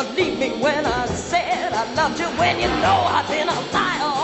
believe me when I said I loved you when you know I've been a liar